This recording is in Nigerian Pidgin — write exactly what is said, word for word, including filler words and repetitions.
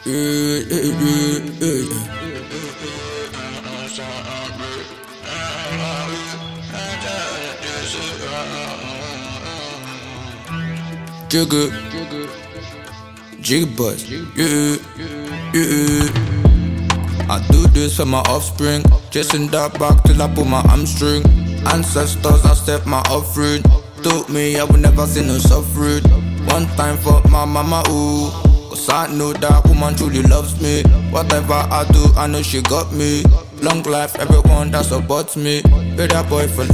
Yeah, yeah, yeah, yeah. Jigga, Jigga Buzz, yeah, yeah. I do this for my offspring, chasing that back till I pull my hamstring. Ancestors, I step my offering. Told me I would never see no suffering. One time for my mama, ooh. Cause I know that woman truly loves me. Whatever I do, I know she got me. Long life, everyone that supports me. Be that boy for life.